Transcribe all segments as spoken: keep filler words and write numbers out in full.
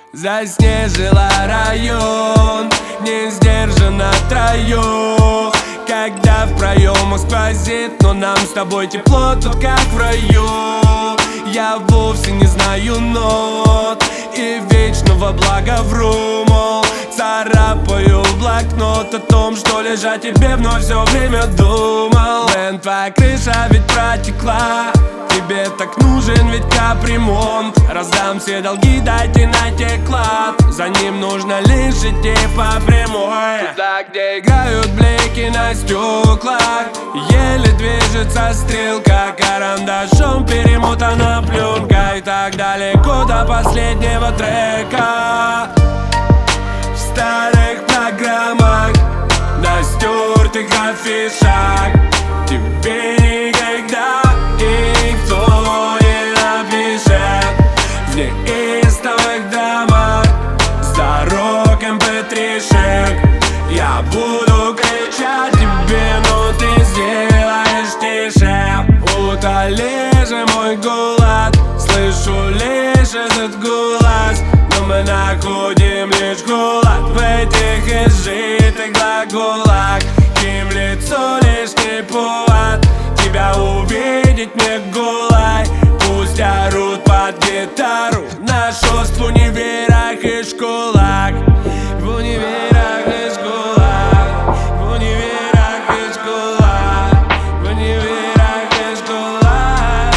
Заснежила район, не сдержанно троих, когда в проемах сквозит, но нам с тобой тепло тут как в раю. Я вовсе не знаю нот и вечного блага вру, мол, царапаю в блокнот о том, что лежать тебе вновь все время думал. Блин, твоя крыша ведь протекла, тебе так нужен ведь капремонт. Раздам все долги, дайте найти клад, за ним нужно лишь идти по прямой. Туда, где играют блики на стеклах, еле движется стрелка, карандашом перемотана пленка. И так далеко до последнего трека. В старых программах, на стертых афишах тебе никогда никто не напишет. В неистовых домах с дорог эм пэ три-шек я буду кричать тебе, но ты сделаешь тише. Утоли же мой голод, слышу лишь этот голос, но мы находим лишь голод в этих изжитых глаголах. Им лицо лишний повод тебя увидеть мне голой. Пусть орут под гитару на шост в универах и школах. В универах и школах, в универах и школах, в универах и школах,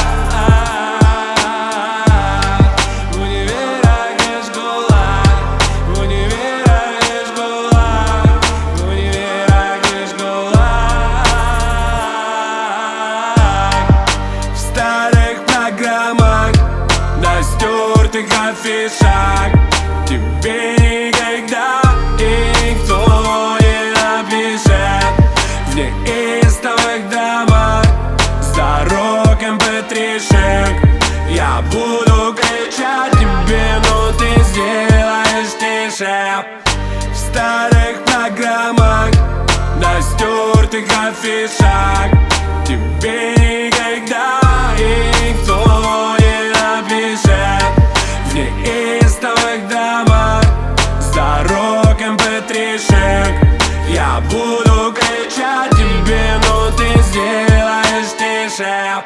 в универах и школах, в универах и школах, в универах и школах. В старых программах, на стертых афишах тебе никогда никто не напишет. В неистовых домах с дорог эм пэ три-шек я буду кричать тебе, но ты сделаешь тише. В старых программах, на стертых афишах тебе никогда никто не напишет. В неистовых домах с дорог эм пэ три-шек я буду кричать тебе, но ты сделаешь тише.